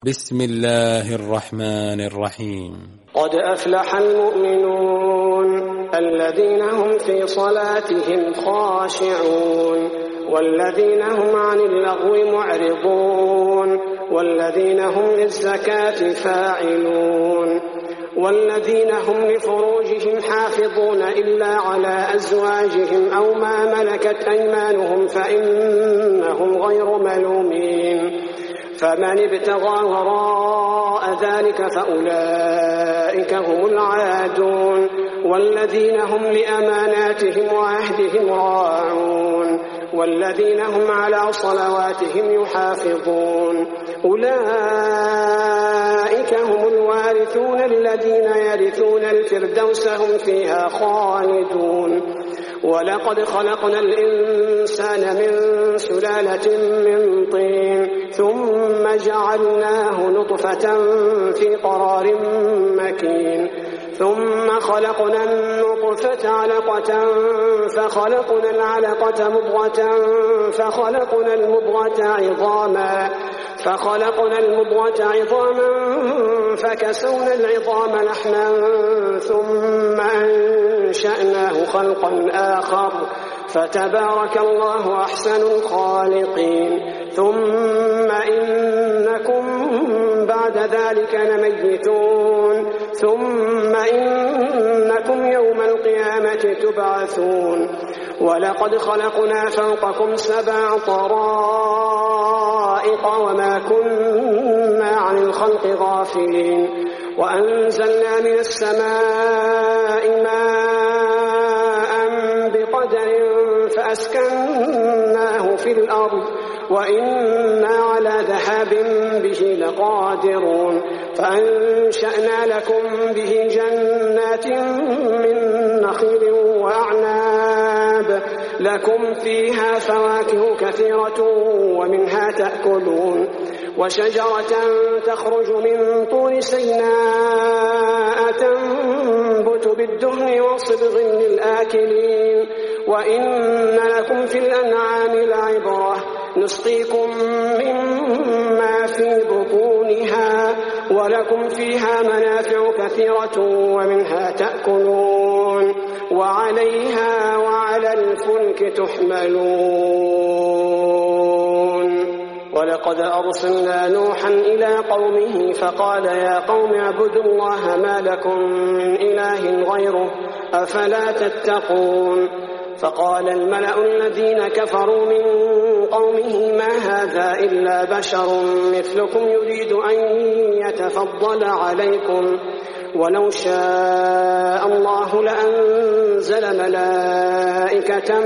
بسم الله الرحمن الرحيم. قد أفلح المؤمنون الذين هم في صلاتهم خاشعون والذين هم عن اللغو معرضون والذين هم للزكاة فاعلون والذين هم لفروجهم حافظون إلا على أزواجهم أو ما ملكت أيمانهم فإنهم غير ملومين فمن ابتغى وراء ذلك فأولئك هم العادون والذين هم لأماناتهم وعهدهم راعون والذين هم على صلواتهم يحافظون أولئك هم الوارثون الذين يرثون الفردوس هم فيها خالدون ولقد خلقنا الإنسان من سلالة من طين ثم جعلناه نطفة في قرار مكين ثم خلقنا النطفة علقة فخلقنا العلقة مضغة فخلقنا المضغة عظاما فكسونا العظام لحما ثم أنشأناه خلقا آخر فتبارك الله أحسن الخالقين ثم إنكم بعد ذلك لميتون ثم إنكم يوم القيامة تبعثون ولقد خلقنا فوقكم 7 طرائق وما كنا عن الخلق غافلين وأنزلنا من السماء ماء بقدر فأسكناه في الأرض وإنا على ذهاب به لقادرون فأنشأنا لكم به جنات من نخيل وأعناب لكم فيها فواكه كثيرة ومنها تأكلون وشجرة تخرج من طور سيناء تنبت بالدهن وصبغ للآكلين وإن لكم في الأنعام لعبرة نسقيكم مما في بطونها ولكم فيها منافع كثيرة ومنها تأكلون وعليها وعلى الفلك تحملون ولقد أرسلنا نوحا إلى قومه فقال يا قوم اعبدوا الله ما لكم من إله غيره أفلا تتقون فقال الملأ الذين كفروا من قومه ما هذا إلا بشر مثلكم يريد أن يتفضل عليكم ولو شاء الله لأنزل ملائكة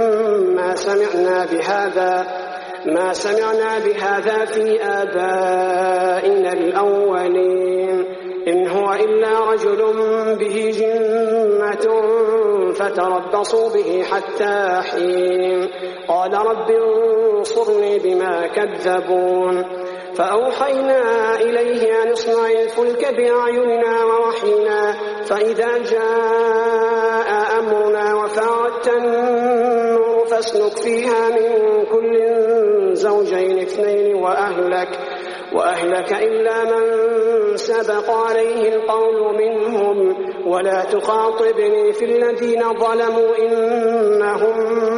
ما سمعنا بهذا في آبائنا الأولين إن هو إلا رجل به جنة فتربصوا به حتى حين قال رب انصرني بما كذبون فأوحينا إليه أن اصنع الفلك بأعيننا ووحينا فإذا جاء أمرنا وفاردت النور فاسلك فيها من كل زوجين 2 وأهلك إلا من سبق عليه القول منهم ولا تخاطبني في الذين ظلموا إنهم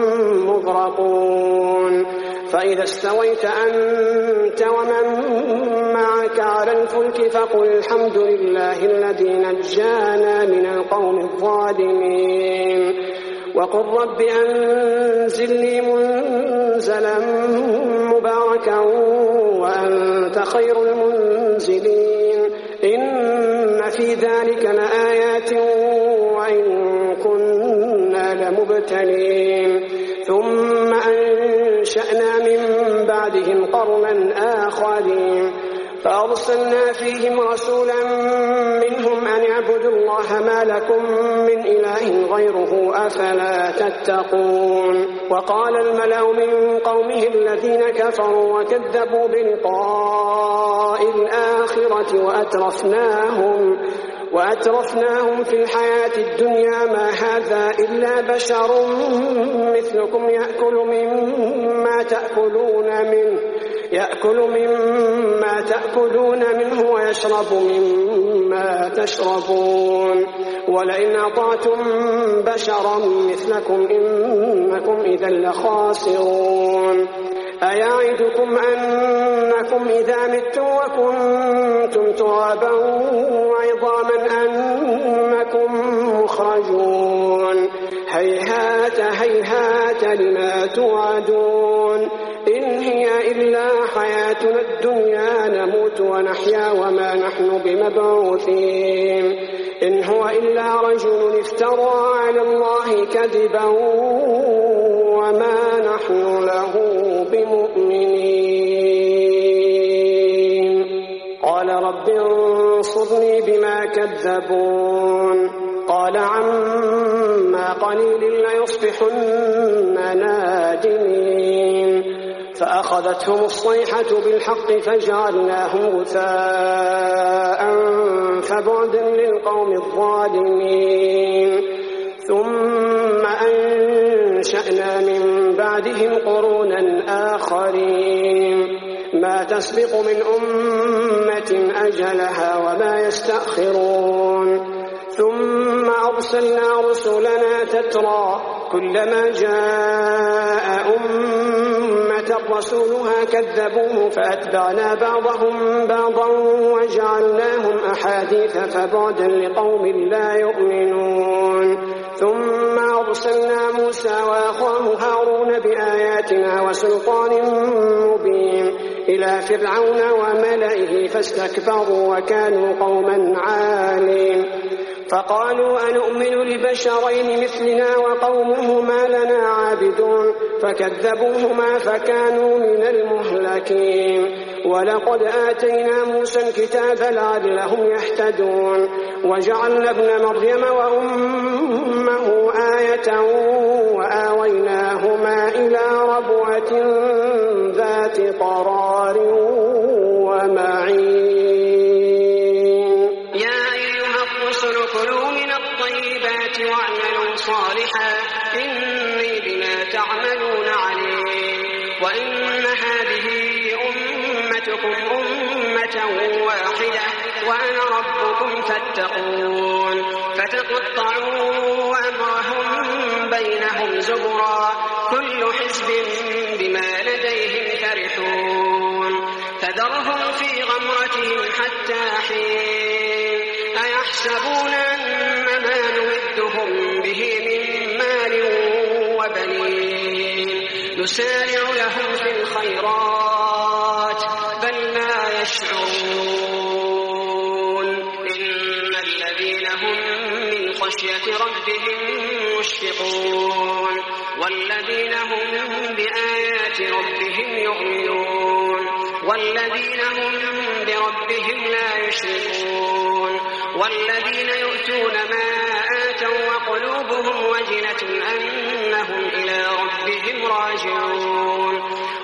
مغرقون فإذا استويت أنت ومن معك على الفلك فقل الحمد لله الذي نجانا من القوم الظالمين وقل رب أنزلني منزلا مباركا وأنت خير المنزلين إن في ذلك لآيات وإن كنا لمبتلين ثم أنشأنا من بعدهم قرنا آخرين فأرسلنا فيهم رسولا منهم أن اعبدوا الله ما لكم من إله غيره أفلا تتقون وقال الملأ من قومه الذين كفروا وكذبوا بلقاء الآخرة وأترفناهم في الحياة الدنيا ما هذا إلا بشر مثلكم يأكل مما تأكلون منه يأكل مما تأكلون منه ويشرب مما تشربون ولئن أطعتم بشرا مثلكم إنكم إذا لخاسرون أيعدكم أنكم إذا متم وكنتم ترابا وعظاما أنكم مخرجون هيهات هيهات لما توعدون إن هي إلا حياتنا الدنيا نموت ونحيا وما نحن بمبعوثين إن هو إلا رجل افترى على الله كذبا وما نحن له بمؤمنين قال رب انصرني بما كذبون قال عما قليل ليصبحن نادمين فأخذتهم الصيحة بالحق فجعلناهم غثاء فبعدا للقوم الظالمين ثم أنشأنا من بعدهم قرونا آخرين ما تسبق من أمة أجلها وما يستأخرون ثم أرسلنا رسلنا تترى كلما جاء أمة رسولها كذبوه فأتبعنا بعضهم بعضا وجعلناهم أحاديث فبعدا لقوم لا يؤمنون ثم أرسلنا موسى وأخاه هارون بآياتنا وسلطان مبين إلى فرعون وملئه فاستكبروا وكانوا قوما عالين فقالوا أنؤمن لبشرين مثلنا وقومهما لنا عابدون فكذبوهما فكانوا من المهلكين ولقد آتينا موسى الكتاب لعلهم يهتدون وجعلنا ابن مريم وأمه آية وآويناهما إلى ربوة ذات قرار ومعين كلوا من الطيبات واعملوا صالحا إني بما تعملون عليم وإن هذه أمتكم أمة واحدة وأنا ربكم فاتقون فتقطعوا أمرهم بينهم زبرا كل حزب بما لديهم فرحون فذرهم في غمرتهم حتى حين أيحسبون أنما نمدهم به من مال وبنين نسارع لهم في الخيرات بل لا يشعرون إن الذين هم من خشية ربهم مشفقون والذين هم بآيات ربهم يؤمنون والذين هم بربهم لا يشركون والذين يؤتون ما آتوا وقلوبهم وجلة أنهم إلى ربهم راجعون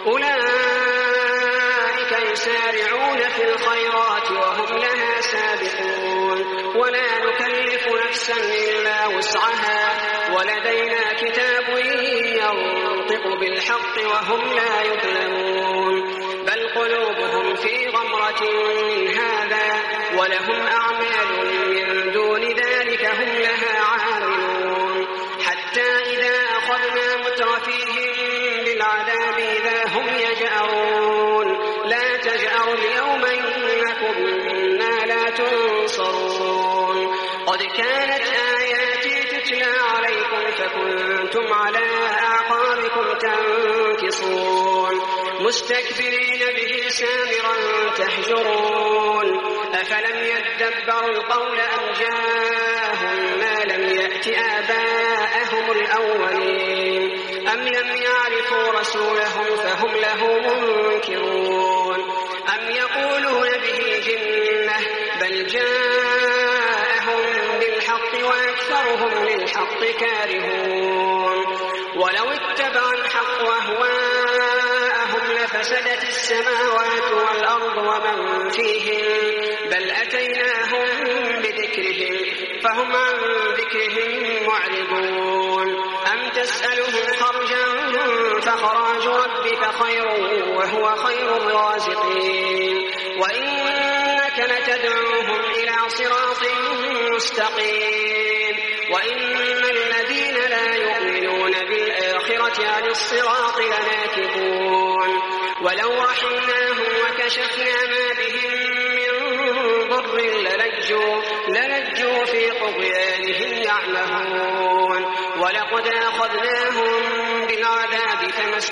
أولئك يسارعون في الخيرات وهم لها سابقون ولا نكلف نفسا إلا وسعها ولدينا كتاب ينطق بالحق وهم لا يظلمون بل قلوبهم في غمرة من هذا ولهم أعمال من دون ذلك هم لها عاملون حتى إذا أخذنا مترفيهم بالعذاب إذا هم يجأرون لا تجأروا اليوم إنكم منا لا تنصرون قد كانت آياتي تتلى عليكم فكنتم على أعقابكم تنكصون مستكبرين به سامرا تهجرون أفلم يدبروا القول أم جاءهم ما لم يأت آباءهم الأولين أم لم يعرفوا رسولهم فهم له منكرون أم يقولون به جنة بل جاءهم بالحق وأكثرهم للحق كارهون ولو اتبع الحق أهواءهم لفسدت السماوات والأرض ومن فيهن بل أتيناهم بذكرهم فهم عن ذكرهم معرضون أم تسألهم خرجا فخراج ربك خير وهو خير الرازقين وإنك لتدعوهم إلى صراط مستقيم وإن الذين لا يؤمنون بالآخرة عن الصراط لناكبون ولو رحمناهم وكشفنا ما بهم من ضر للجوا في طغيانهم يعمهون ولقد أخذناهم بالعذاب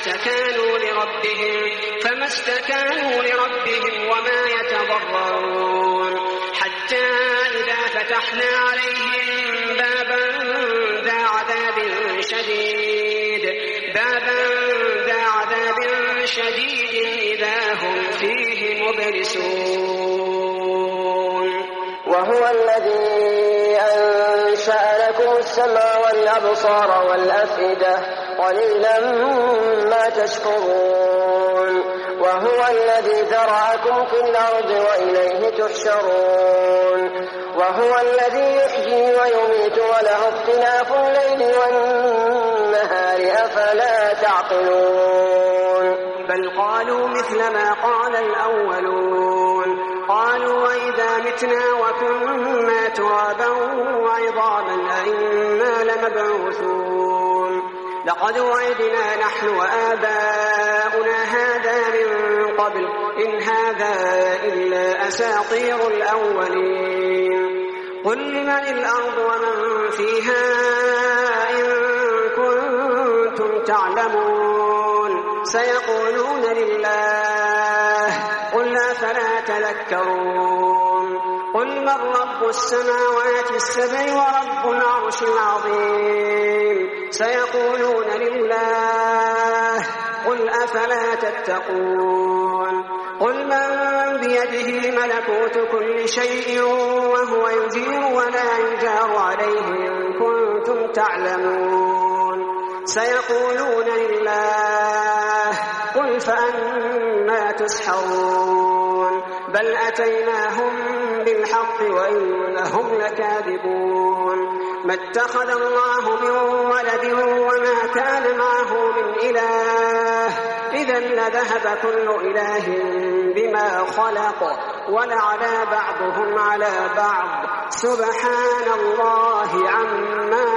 فما استكانوا لربهم وما يتضرعون حتى إذا فتحنا عليهم بابا ذا عذاب شديد إذا هم فيه مبلسون وهو الذي أنشأ لكم السمع والأبصار والأفئدة قليلا ما تشكرون وهو الذي ذرأكم في الأرض وإليه تحشرون وهو الذي يحيي ويميت وله اختلاف الليل والنهار أفلا تعقلون بل قالوا مثل ما قال الأولون قالوا وإذا متنا وكنا ترابا وعظاما أئنا لمبعوثون لقد وعدنا نحن وآباؤنا هذا من قبل إن هذا إلا أساطير الأولين قل لمن الأرض ومن فيها إن كنتم تعلمون سيقولون لله قل أفلا تذكرون قل من رب السماوات السبع ورب العرش العظيم سيقولون لله قل أفلا تتقون قل من بيده ملكوت كل شيء وهو يجير ولا يجار عليه إن كنتم تعلمون سيقولون لله قل فأنا تسحرون بل أتيناهم بالحق وإنهم لكاذبون ما اتخذ الله من ولد وما كان معه من إله إذا لذهب كل إله بما خلق ولعلى بعضهم على بعض سبحان الله عما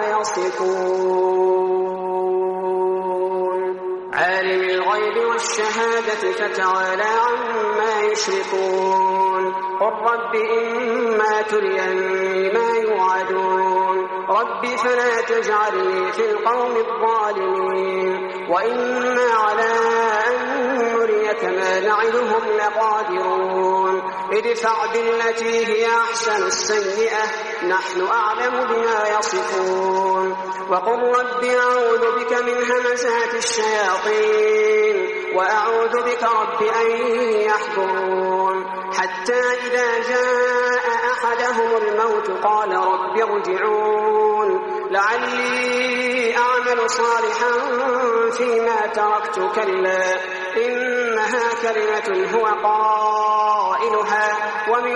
يصفون عالم الغيب والشهادة فتعالى عما يشركون قل رب إما تريني ما يوعدون رب فلا تجعلني في القوم الظالمين وإنا على أن نريك ما نعدهم لقادرون ادفع بالتي هي أحسن السيئة نحن أعلم بما يصفون وقل رب أعوذ بك من همزات الشياطين وأعوذ بك رب أن يحضرون حتى إذا جاء أحدهم الموت قال رب ارجعون لعلي أعمل صالحا فيما تركت كلا إنها كلمة هو قائلها ومن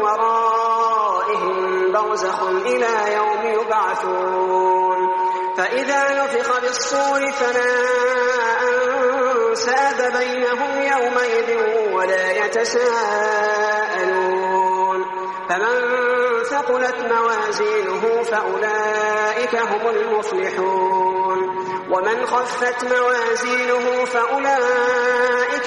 ورائهم برزخ إلى يوم يبعثون فإذا نفخ بالصور فلا أنساب بينهم يومئذ ولا يتساءلون فمن ثقلت موازينه فأولئك هم المفلحون ومن خفت موازينه فأولئك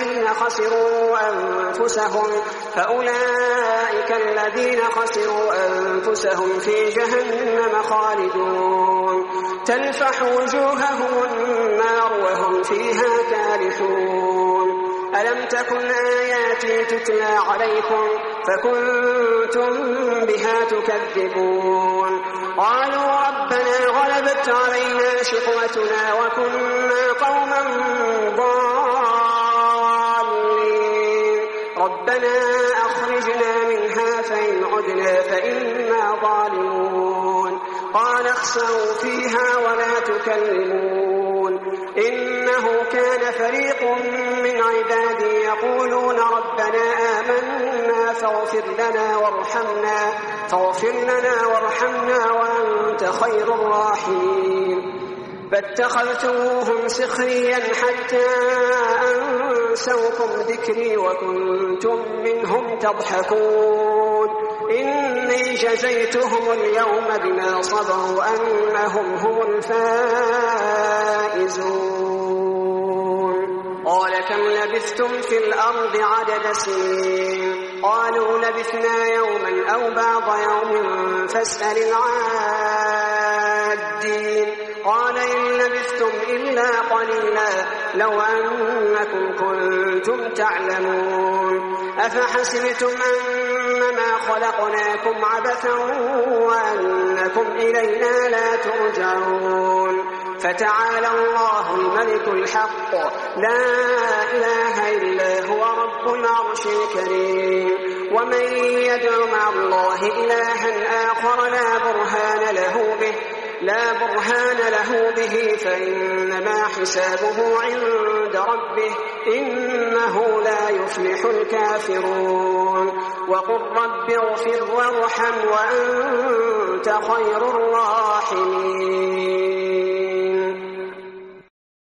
الذين خسروا أنفسهم في جهنم خالدون تلفح وجوههم النار وهم فيها كالحون ألم تكن آياتي تتلى عليكم فكنتم بها تكذبون قالوا ربنا غلبت علينا شقوتنا وكنا قوما ضالين ربنا أخرجنا منها فإن عدنا فإنا ظالمون قال اخسئوا فيها ولا تكلمون إنه كان فريق من عبادي يقولون ربنا آمنا فاغفر لنا وارحمنا وأنت خير الراحمين فاتخذتموهم سخريا حتى أنسوكم ذكري وكنتم منهم تضحكون إني جزيتهم اليوم بما صبروا أنهم هم الفائزون قال كم لبثتم في الأرض عدد سنين قالوا لبثنا يوما أو بعض يوم فاسأل العادين قال إن لبثتم إلا قليلا لو أنكم كنتم تعلمون أفحسبتم أنما خلقناكم عبثا وأنكم إلينا لا ترجعون فتعالى الله الملك الحق لا إله إلا هو رب العرش الكريم ومن يدع مع الله إلها آخر لا برهان له به فإنما حسابه عند ربه إنه لا يفلح الكافرون وقل رب اغفر وارحم وأنت خير الراحمين